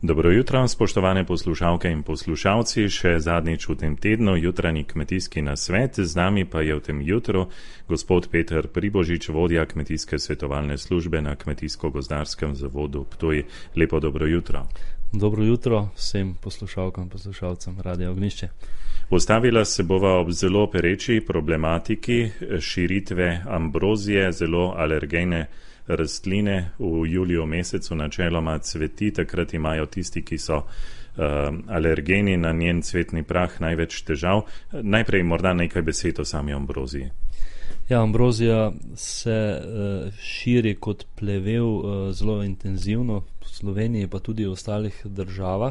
Dobro jutro, spoštovane poslušalke in poslušalci, še zadnjič v tem tednu jutranji kmetijski nasvet, z nami pa je v tem jutru gospod Peter Pribožič, vodja kmetijske svetovalne službe na Kmetijsko-gozdarskem zavodu Ptuj. Lepo dobro jutro. Dobro jutro vsem poslušalkam in poslušalcem Radia Ognjišče. Ustavila se bova ob zelo pereči problematiki širitve ambrozije, zelo alergene rastline v juliju mesecu načeloma cveti, takrat imajo tisti, ki so alergeni na njen cvetni prah, največ težav. Najprej morda nekaj besed o sami ambroziji. Ja, ambrozija se širi kot plevel zelo intenzivno v Sloveniji, pa tudi v ostalih državah.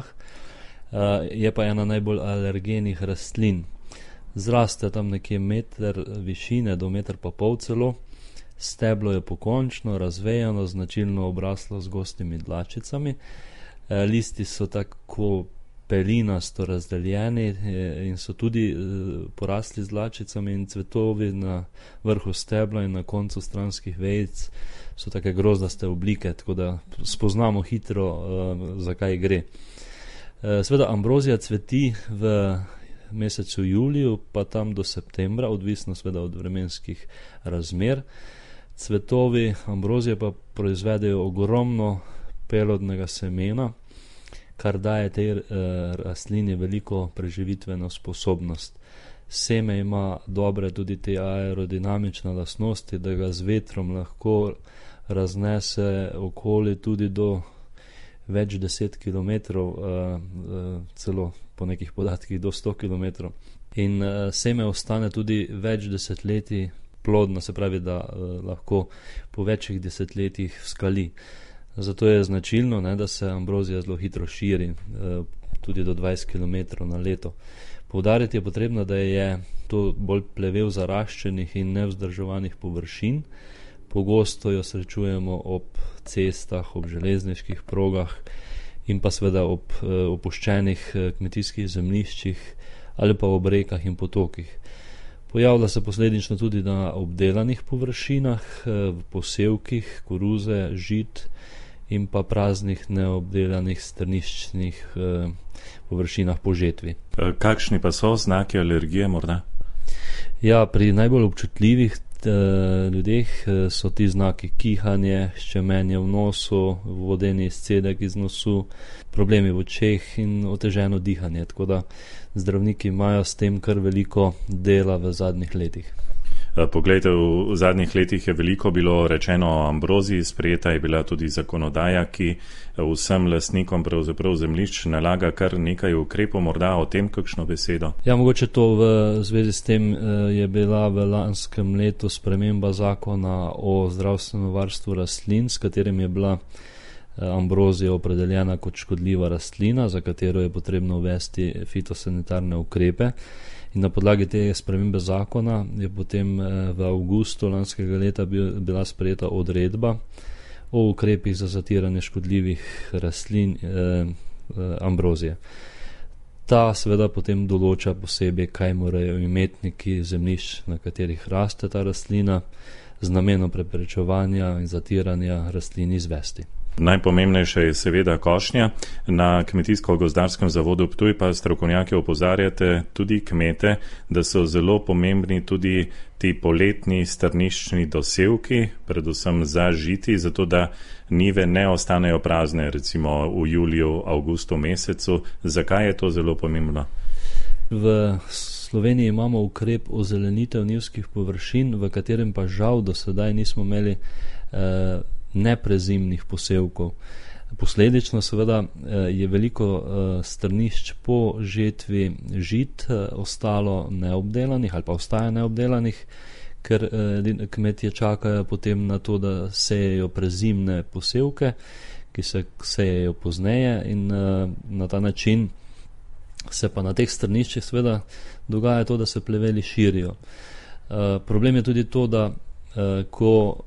Je pa ena najbolj alergenih rastlin. Zraste tam nekje meter višine do meter pa pol celo. Steblo je pokončno, razvejano, značilno obraslo z gostimi dlačicami. Listi so tako pelinasto razdeljeni in so tudi porasli z dlačicami in cvetovi na vrhu stebla in na koncu stranskih vejic so take grozdaste oblike, tako da spoznamo hitro, zakaj gre. Seveda ambrozija cveti v mesecu juliju, pa tam do septembra, odvisno seveda od vremenskih razmer. Cvetovi ambrozije pa proizvedejo ogromno pelodnega semena, kar daje tej rastlini veliko preživitveno sposobnost. Seme ima dobre tudi te aerodinamične lastnosti, da ga z vetrom lahko raznese okoli tudi do več 10 kilometrov, celo po nekih podatkih do 100 kilometrov. In seme ostane tudi več desetletij plodno, se pravi, da lahko po večjih desetletjih vskali. Zato je značilno, da se ambrozija zelo hitro širi, tudi do 20 km na leto. Poudariti je potrebno, da je to bolj plevel zaraščenih in nevzdrževanih površin. Pogosto jo srečujemo ob cestah, ob železniških progah in pa seveda ob opuščenih kmetijskih zemljiščih ali pa ob rekah in potokih. Pojavlja se posledično tudi na obdelanih površinah, v posevkih, koruze, žit in pa praznih neobdelanih strniščnih površinah po žetvi. Kakšni pa so znaki alergije morda? Ja, pri najbolj občutljivih ljudeh so ti znaki kihanje, ščemenje v nosu, vodeni izcedek iz nosu, problemi v očeh in oteženo dihanje, tako da zdravniki imajo s tem kar veliko dela v zadnjih letih. Poglejte, v zadnjih letih je veliko bilo rečeno o ambroziji, sprejeta je bila tudi zakonodaja, ki vsem lastnikom pravzaprav zemljišč nalaga kar nekaj ukrepov, morda o tem kakšno besedo? Ja, mogoče to v zvezi s tem je bila v lanskem letu sprememba zakona o zdravstvenem varstvu rastlin, s katerim je bila ambrozija opredeljena kot škodljiva rastlina, za katero je potrebno uvesti fitosanitarne ukrepe. In na podlagi te spremembe zakona je potem v avgustu lanskega leta bila sprejeta odredba o ukrepih za zatiranje škodljivih rastlin ambrozije. Ta seveda potem določa posebej, kaj morajo imetniki zemljišč, na katerih raste ta rastlina, z namenom preprečevanja in zatiranja rastlin izvesti. Najpomembnejša je seveda košnja. Na Kmetijsko-gozdarskem zavodu Ptuj pa strokovnjaki opozarjate tudi kmete, da so zelo pomembni tudi ti poletni strniščni dosevki, predvsem za žiti, zato da njive ne ostanejo prazne, recimo v juliju, avgustu mesecu. Zakaj je to zelo pomembno? V Sloveniji imamo ukrep ozelenitev njivskih površin, v katerem pa žal do sedaj nismo imeli neprezimnih posevkov. Posledično seveda je veliko strnišč po žetvi žit ostalo neobdelanih ali pa ostaja neobdelanih, ker kmetje čakajo potem na to, da sejejo prezimne posevke, ki se sejejo pozneje in na ta način se pa na teh strniščih seveda dogaja to, da se pleveli širijo. Problem je tudi to, da ko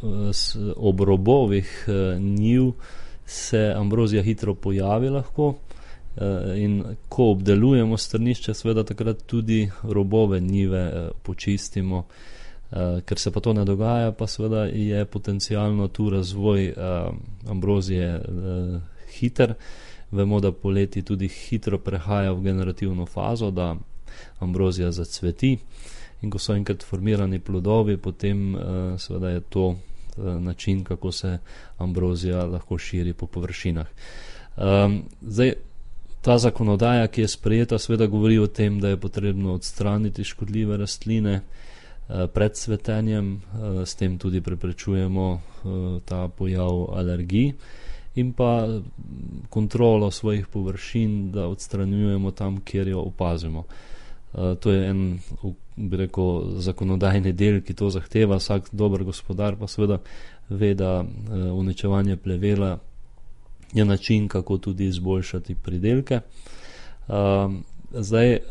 ob robovih njiv se ambrozija hitro pojavi lahko in ko obdelujemo strnišče, seveda takrat tudi robove njive počistimo, ker se pa to ne dogaja, pa seveda je potencialno tu razvoj ambrozije hiter, Vemo, da poleti tudi hitro prehaja v generativno fazo, da ambrozija zacveti in ko so enkrat formirani plodovi, potem seveda je to način, kako se ambrozija lahko širi po površinah. Zdaj, ta zakonodaja, ki je sprejeta, seveda govori o tem, da je potrebno odstraniti škodljive rastline pred cvetenjem, s tem tudi preprečujemo ta pojav alergij in pa kontrolo svojih površin, da odstranjujemo tam, kjer jo opazimo. To je en, bi rekel, zakonodajni del, ki to zahteva. Vsak dober gospodar pa seveda ve, da uničevanje plevela je način, kako tudi izboljšati pridelke. Zdaj,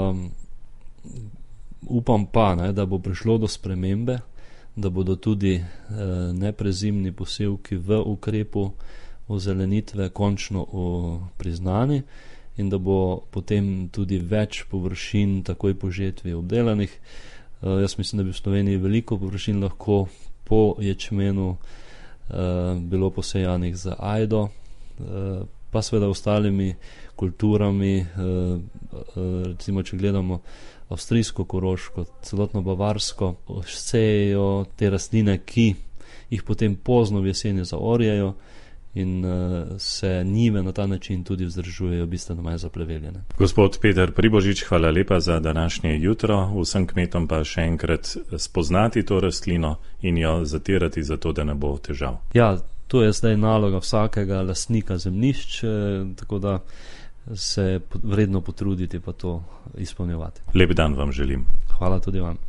upam pa, da bo prišlo do spremembe, da bodo tudi neprezimni posevki v ukrepu ozelenitve končno priznani in da bo potem tudi več površin takoj po žetvi obdelanih. Jaz mislim, da bi v Sloveniji veliko površin lahko po ječmenu bilo posejanih za ajdo, pa seveda ostalimi kulturami, recimo če gledamo avstrijsko koroško, celotno bavarsko, sejejo te rastline, ki jih potem pozno v jeseni zaorjajo in se njive na ta način tudi vzdržujejo bistveno manj zapleveljene. Gospod Peter Pribožič, hvala lepa za današnje jutro. Vsem kmetom pa še enkrat spoznati to rastlino in jo zatirati, zato da ne bo težav. Ja, to je zdaj naloga vsakega lastnika zemljišč, tako da se vredno potruditi pa to izpolnjevati. Lep dan vam želim. Hvala tudi vam.